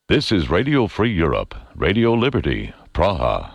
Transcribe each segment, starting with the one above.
This is Radio Free Europe, Radio Liberty, Praha.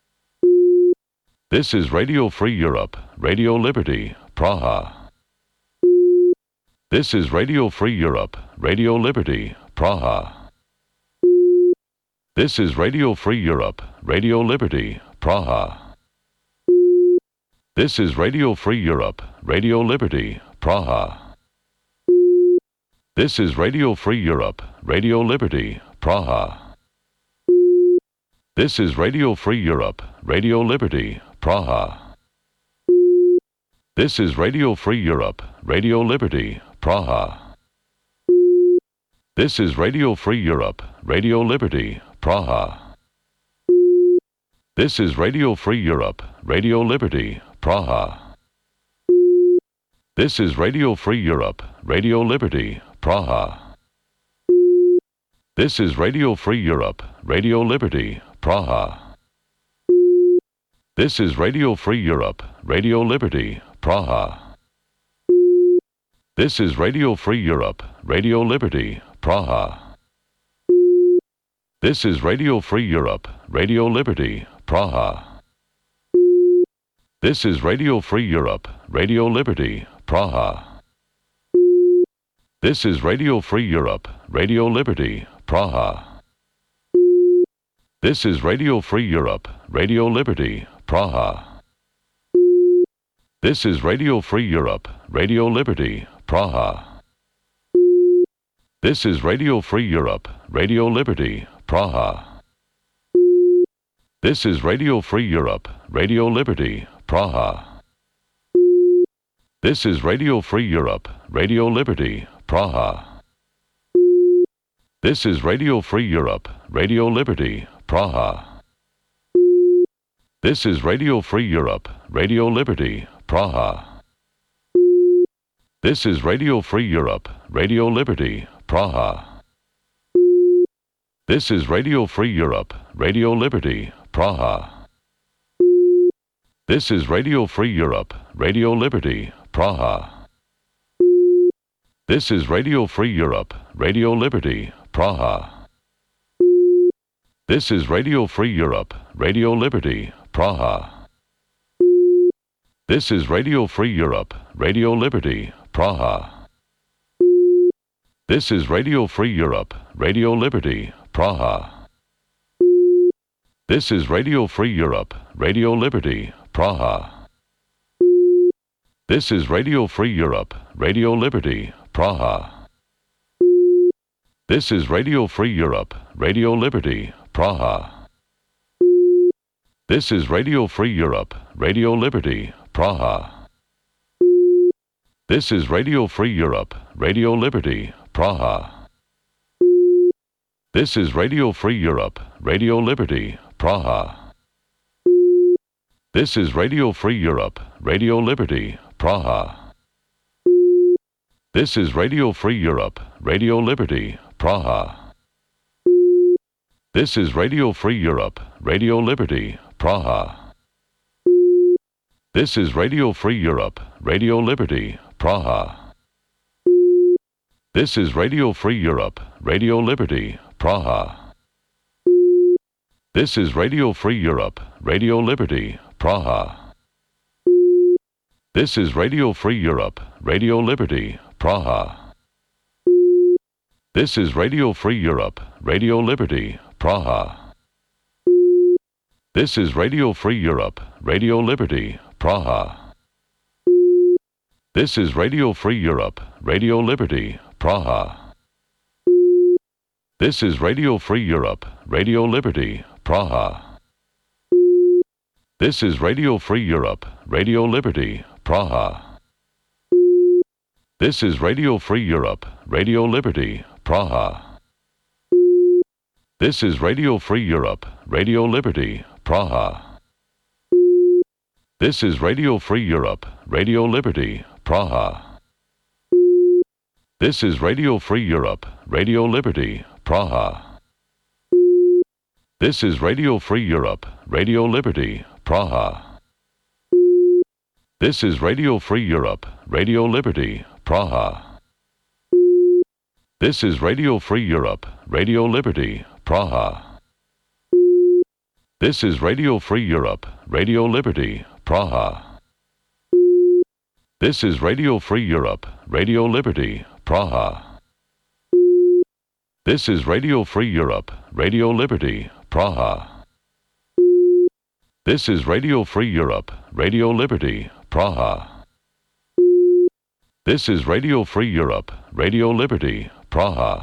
This is Radio Free Europe, Radio Liberty, Praha. This is Radio Free Europe, Radio Liberty, Praha. This is Radio Free Europe, Radio Liberty, Praha. This is Radio Free Europe, Radio Liberty, Praha. This is Radio Free Europe, Radio Liberty, Praha. This is Radio Free Europe, Radio Liberty, Praha. This is Radio Free Europe, Radio Liberty, Praha. This is Radio Free Europe, Radio Liberty, Praha. This is Radio Free Europe, Radio Liberty, Praha. This is Radio Free Europe, Radio Liberty, Praha. This is Radio Free Europe, Radio Liberty, Praha. This is Radio Free Europe, Radio Liberty, Praha. This is Radio Free Europe, Radio Liberty, Praha. This is Radio Free Europe, Radio Liberty, Praha. This is Radio Free Europe, Radio Liberty, Praha. This is Radio Free Europe, Radio Liberty, Praha. This is Radio Free Europe, Radio Liberty, Praha. This is Radio Free Europe, Radio Liberty, Praha. This is Radio Free Europe, Radio Liberty, Praha. This is Radio Free Europe, Radio Liberty, Praha. This is Radio Free Europe, Radio Liberty, Praha. This is Radio Free Europe, Radio Liberty, Praha. This is Radio Free Europe, Radio Liberty, Praha. This is Radio Free Europe, Radio Liberty, Praha. This is Radio Free Europe, Radio Liberty, Praha. This is Radio Free Europe, Radio Liberty, Praha. This is Radio Free Europe, Radio Liberty, Praha. This is Radio Free Europe, Radio Liberty, Praha. This is Radio Free Europe, Radio Liberty, Praha. This is Radio Free Europe, Radio Liberty, Praha. This is Radio Free Europe, Radio Liberty, Praha. This is Radio Free Europe, Radio Liberty, Praha. This is Radio Free Europe, Radio Liberty, Praha. This is Radio Free Europe, Radio Liberty, Praha. This is Radio Free Europe, Radio Liberty, Praha. This is Radio Free Europe, Radio Liberty, Praha. This is Radio Free Europe, Radio Liberty, Praha. This is Radio Free Europe, Radio Liberty, Praha. This is Radio Free Europe, Radio Liberty, Praha. This is Radio Free Europe, Radio Liberty, Praha. This is Radio Free Europe, Radio Liberty, Praha. This is Radio Free Europe, Radio Liberty, Praha. This is Radio Free Europe, Radio Liberty, Praha. This is Radio Free Europe, Radio Liberty, Praha. This is Radio Free Europe, Radio Liberty, Praha. This is Radio Free Europe, Radio Liberty, Praha. This is Radio Free Europe, Radio Liberty, Praha. This is Radio Free Europe, Radio Liberty, Praha. This is Radio Free Europe, Radio Liberty, Praha. This is Radio Free Europe, Radio Liberty, Praha. This is Radio Free Europe, Radio Liberty, Praha. This is Radio Free Europe, Radio Liberty, Praha. This is Radio Free Europe, Radio Liberty, Praha. This is Radio Free Europe, Radio Liberty, Praha. This is Radio Free Europe, Radio Liberty, Praha. This is Radio Free Europe, Radio Liberty, Praha. This is Radio Free Europe, Radio Liberty, Praha. This is Radio Free Europe, Radio Liberty, Praha. This is Radio Free Europe, Radio Liberty, Praha. This is Radio Free Europe, Radio Liberty, Praha.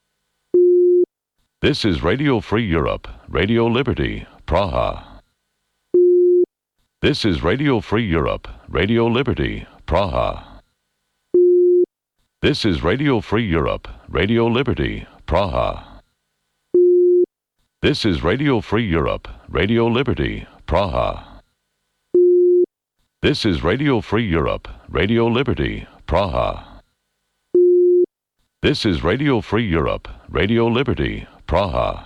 This is Radio Free Europe, Radio Liberty, Praha. This is Radio Free Europe, Radio Liberty, Praha. This is Radio Free Europe, Radio Liberty, Praha. This is Radio Free Europe, Radio Liberty, Praha. This is Radio Free Europe, Radio Liberty, Praha. This is Radio Free Europe, Radio Liberty, Praha.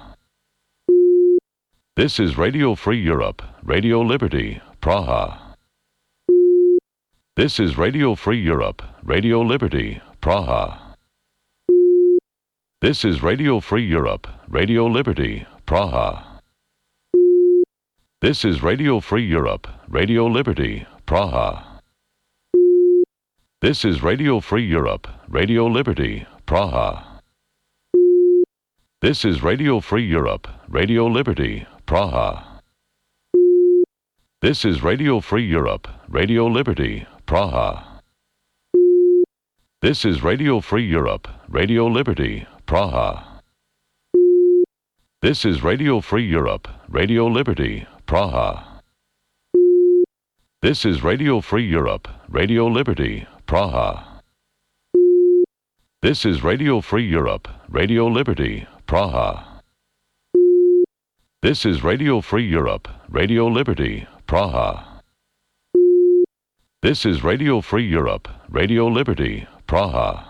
This is Radio Free Europe, Radio Liberty, Praha. This is Radio Free Europe, Radio Liberty, Praha. This is Radio Free Europe, Radio Liberty, Praha. This is Radio Free Europe, Radio Liberty, Praha. This is Radio Free Europe, Radio Liberty, Praha. This is Radio Free Europe, Radio Liberty, Praha. This is Radio Free Europe, Radio Liberty, Praha. This is Radio Free Europe, Radio Liberty, Praha. This is Radio Free Europe, Radio Liberty, Praha. This is Radio Free Europe, Radio Liberty, Praha. This is Radio Free Europe, Radio Liberty, Praha. This is Radio Free Europe, Radio Liberty, Praha. This is Radio Free Europe, Radio Liberty, Praha.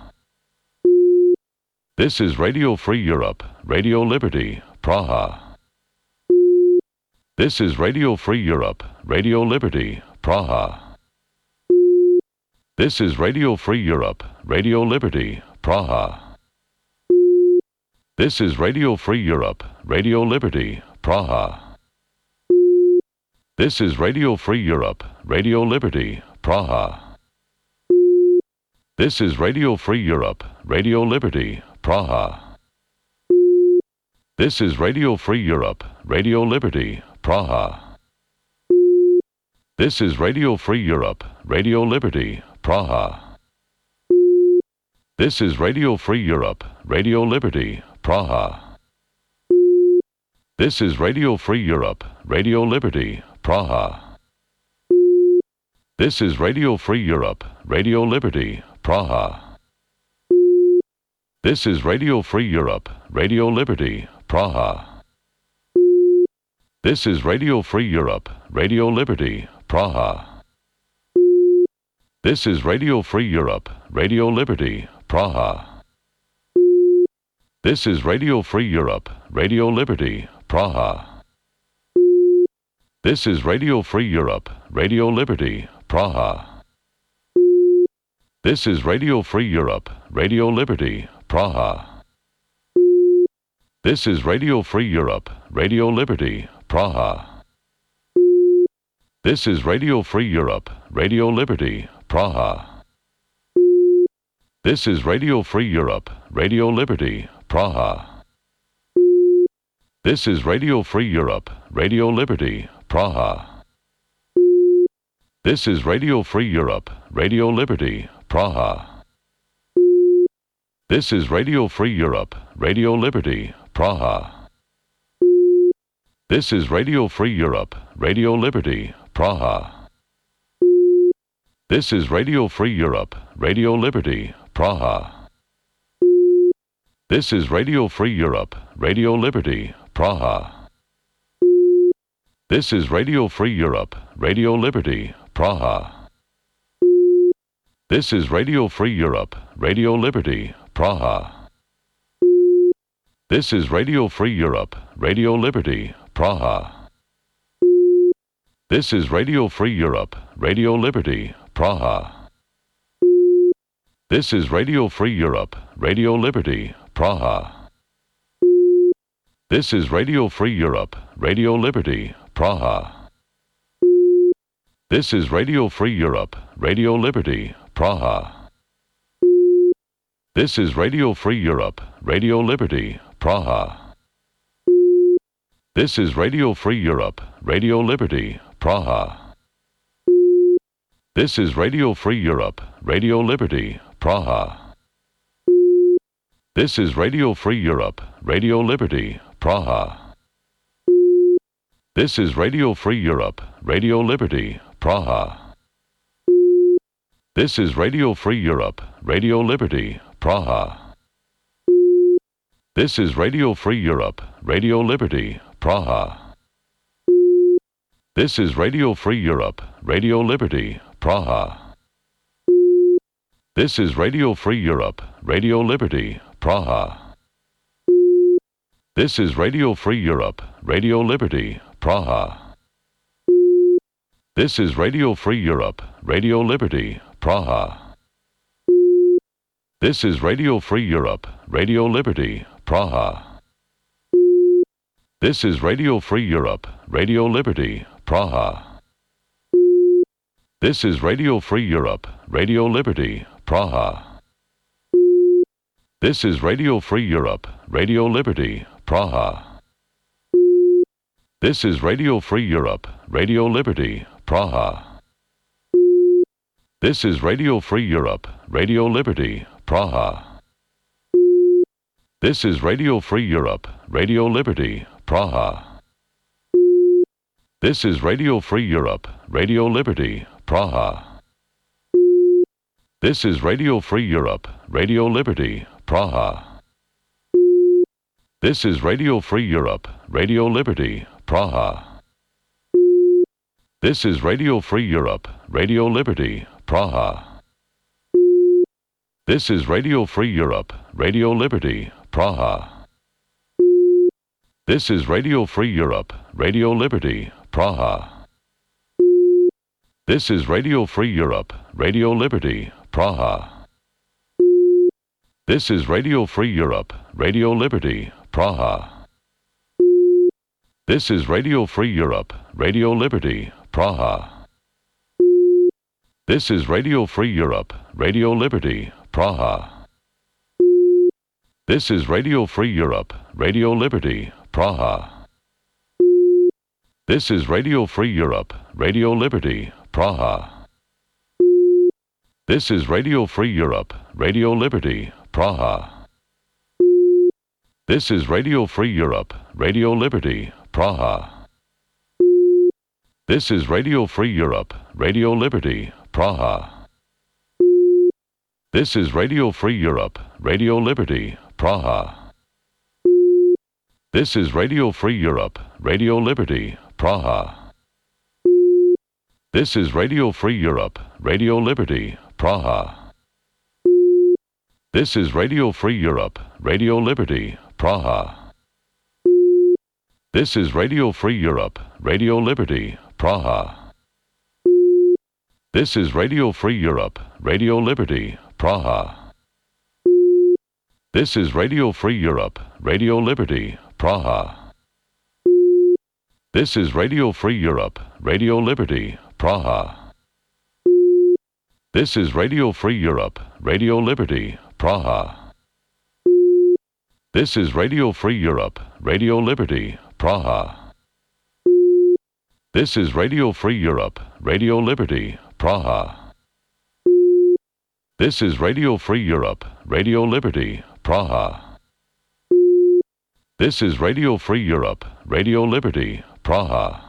This is Radio Free Europe, Radio Liberty, Praha. This is Radio Free Europe, Radio Liberty, Praha. This is Radio Free Europe, Radio Liberty, Praha. This is Radio Free Europe, Radio Liberty, Praha. This is Radio Free Europe, Radio Liberty, Praha. This is Radio Free Europe, Radio Liberty, Praha. This is Radio Free Europe, Radio Liberty, Praha. This is Radio Free Europe, Radio Liberty, Praha. This is Radio Free Europe, Radio Liberty, Praha. This is Radio Free Europe, Radio Liberty, Praha. This is Radio Free Europe, Radio Liberty, Praha. This is Radio Free Europe, Radio Liberty, Praha. This is Radio Free Europe, Radio Liberty, Praha. This is Radio Free Europe, Radio Liberty, Praha. This is Radio Free Europe, Radio Liberty, Praha. This is Radio Free Europe, Radio Liberty, Praha. This is Radio Free Europe, Radio Liberty, Praha. This is Radio Free Europe, Radio Liberty, Praha. This is Radio Free Europe, Radio Liberty, Praha. This is Radio Free Europe, Radio Liberty, Praha. This is Radio Free Europe, Radio Liberty, Praha. This is Radio Free Europe, Radio Liberty, Praha. This is Radio Free Europe, Radio Liberty, Praha. This is Radio Free Europe, Radio Liberty, Praha. This is Radio Free Europe, Radio Liberty, Praha. This is Radio Free Europe, Radio Liberty, Praha. This is Radio Free Europe, Radio Liberty, Praha. This is Radio Free Europe, Radio Liberty, Praha. This is Radio Free Europe, Radio Liberty, Praha. This is Radio Free Europe, Radio Liberty, Praha. This is Radio Free Europe, Radio Liberty, Praha. This is Radio Free Europe, Radio Liberty, Praha. This is Radio Free Europe, Radio Liberty, Praha. This is Radio Free Europe, Radio Liberty, Praha. This is Radio Free Europe, Radio Liberty, Praha. This is Radio Free Europe, Radio Liberty, Praha. This is Radio Free Europe, Radio Liberty, Praha. This is Radio Free Europe, Radio Liberty, Praha. This is Radio Free Europe, Radio Liberty, Praha. This is Radio Free Europe, Radio Liberty, Praha. This is Radio Free Europe, Radio Liberty, Praha. This is Radio Free Europe, Radio Liberty, Praha. This is Radio Free Europe, Radio Liberty, Praha. This is Radio Free Europe, Radio Liberty, Praha. This is Radio Free Europe, Radio Liberty, Praha. This is Radio Free Europe, Radio Liberty, Praha. This is Radio Free Europe, Radio Liberty, Praha. This is Radio Free Europe, Radio Liberty, Praha. This is Radio Free Europe, Radio Liberty, Praha. This is Radio Free Europe, Radio Liberty, Praha. This is Radio Free Europe, Radio Liberty, Praha. This is Radio Free Europe, Radio Liberty, Praha. This is Radio Free Europe, Radio Liberty, Praha. This is Radio Free Europe, Radio Liberty, Praha. This is Radio Free Europe, Radio Liberty, Praha. This is Radio Free Europe, Radio Liberty, Praha. This is Radio Free Europe, Radio Liberty, Praha. This is Radio Free Europe, Radio Liberty, Praha. This is Radio Free Europe, Radio Liberty, Praha. This is Radio Free Europe, Radio Liberty, Praha. This is Radio Free Europe, Radio Liberty, Praha. This is Radio Free Europe, Radio Liberty, Praha. This is Radio Free Europe, Radio Liberty, Praha. This is Radio Free Europe, Radio Liberty, Praha. This is Radio Free Europe, Radio Liberty, Praha. This is Radio Free Europe, Radio Liberty, Praha. This is Radio Free Europe, Radio Liberty, Praha. This is Radio Free Europe, Radio Liberty, Praha. This is Radio Free Europe, Radio Liberty, Praha. This is Radio Free Europe, Radio Liberty, Praha. This is Radio Free Europe, Radio Liberty, Praha. This is Radio Free Europe, Radio Liberty, Praha. This is Radio Free Europe, Radio Liberty, Praha. This is Radio Free Europe, Radio Liberty, Praha. This is Radio Free Europe, Radio Liberty, Praha. This is Radio Free Europe, Radio Liberty, Praha. This is Radio Free Europe, Radio Liberty, Praha. This is Radio Free Europe, Radio Liberty, Praha. This is Radio Free Europe, Radio Liberty, Praha.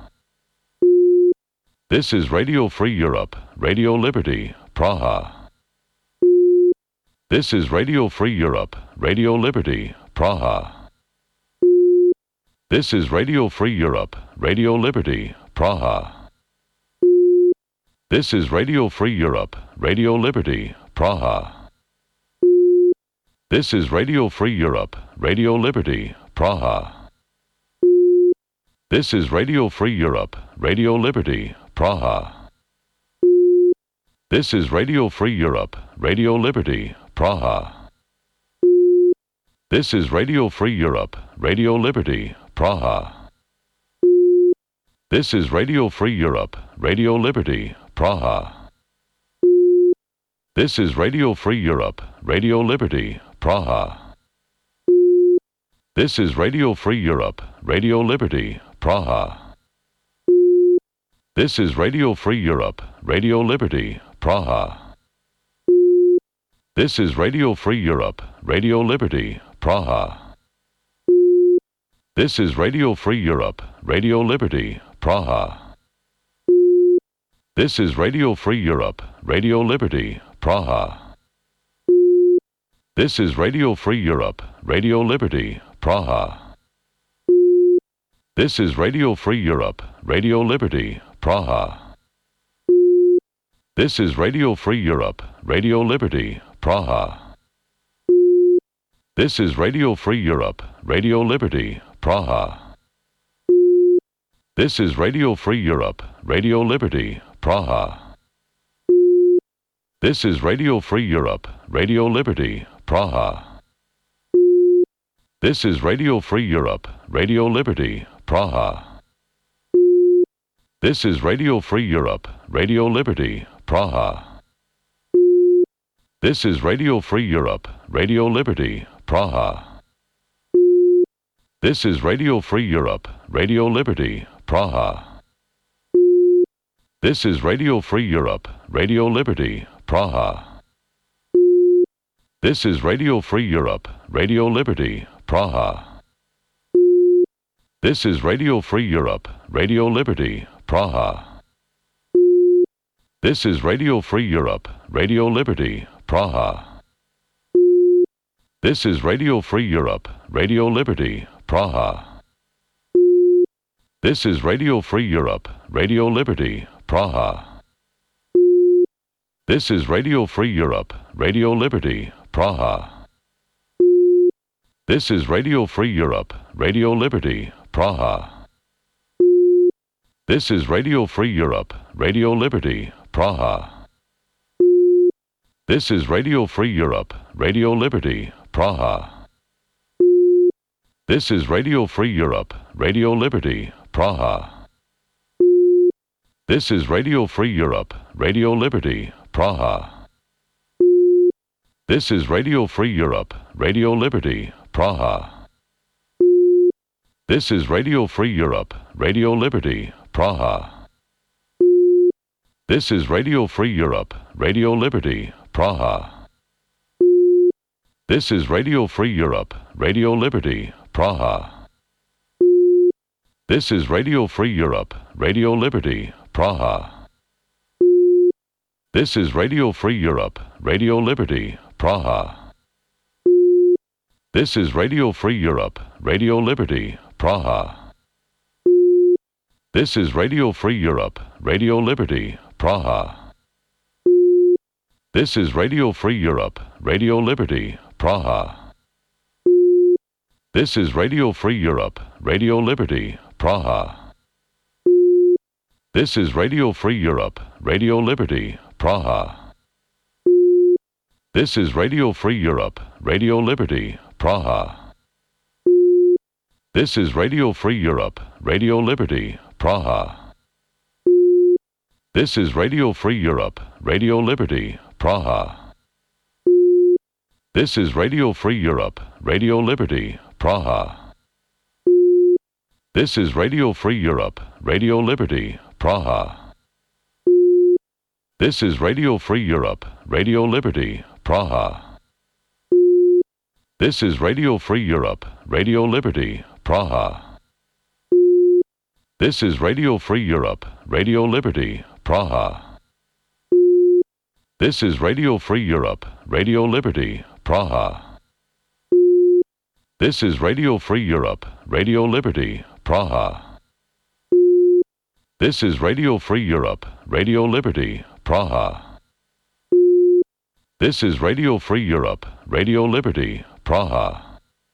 This is Radio Free Europe, Radio Liberty, Praha. This is Radio Free Europe, Radio Liberty, Praha. This is Radio Free Europe, Radio Liberty, Praha. This is Radio Free Europe, Radio Liberty, Praha. This is Radio Free Europe, Radio Liberty, Praha. This is Radio Free Europe, Radio Liberty, Praha. This is Radio Free Europe, Radio Liberty, Praha. This is Radio Free Europe, Radio Liberty, Praha. This is Radio Free Europe, Radio Liberty, Praha. This is Radio Free Europe, Radio Liberty, Praha. This is Radio Free Europe, Radio Liberty, Praha. This is Radio Free Europe, Radio Liberty, Praha. This is Radio Free Europe, Radio Liberty, Praha. This is Radio Free Europe, Radio Liberty, Praha. This is Radio Free Europe, Radio Liberty, Praha. This is Radio Free Europe, Radio Liberty, Praha. This is Radio Free Europe, Radio Liberty, Praha. This is Radio Free Europe, Radio Liberty, Praha. This is Radio Free Europe, Radio Liberty, Praha. This is Radio Free Europe, Radio Liberty, Praha. This is Radio Free Europe, Radio Liberty, Praha. This is Radio Free Europe, Radio Liberty, Praha. This is Radio Free Europe, Radio Liberty, Praha. This is Radio Free Europe, Radio Liberty, Praha. This is Radio Free Europe, Radio Liberty, Praha. This is Radio Free Europe, Radio Liberty, Praha. This is Radio Free Europe, Radio Liberty, Praha. This is Radio Free Europe, Radio Liberty, Praha. This is Radio Free Europe, Radio Liberty, Praha. This is Radio Free Europe, Radio Liberty, Praha. This is Radio Free Europe, Radio Liberty, Praha. This is Radio Free Europe, Radio Liberty, Praha. This is Radio Free Europe, Radio Liberty, Praha. This is Radio Free Europe, Radio Liberty, Praha. This is Radio Free Europe, Radio Liberty, Praha. This is Radio Free Europe, Radio Liberty, Praha. This is Radio Free Europe, Radio Liberty, Praha. This is Radio Free Europe, Radio Liberty, Praha. This is Radio Free Europe, Radio Liberty, Praha. This is Radio Free Europe, Radio Liberty, Praha. This is Radio Free Europe, Radio Liberty, Praha. This is Radio Free Europe, Radio Liberty, Praha. This is Radio Free Europe, Radio Liberty, Praha. This is Radio Free Europe, Radio Liberty, Praha. This is Radio Free Europe, Radio Liberty, Praha. This is Radio Free Europe, Radio Liberty, Praha. This is Radio Free Europe, Radio Liberty, Praha. This is Radio Free Europe, Radio Liberty, Praha. This is Radio Free Europe, Radio Liberty, Praha. This is Radio Free Europe, Radio Liberty, Praha. This is Radio Free Europe, Radio Liberty, Praha. This is Radio Free Europe, Radio Liberty, Praha. This is Radio Free Europe, Radio Liberty, Praha. This is Radio Free Europe, Radio Liberty, Praha. This is Radio Free Europe, Radio Liberty, Praha. This is Radio Free Europe, Radio Liberty, Praha. This is Radio Free Europe, Radio Liberty, Praha. This is Radio Free Europe, Radio Liberty, Praha. This is Radio Free Europe, Radio Liberty, Praha. This is Radio Free Europe, Radio Liberty, Praha.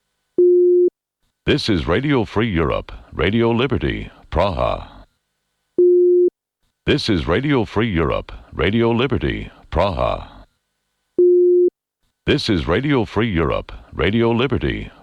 This is Radio Free Europe, Radio Liberty, Praha. This is Radio Free Europe, Radio Liberty, Praha. This is Radio Free Europe, Radio Liberty,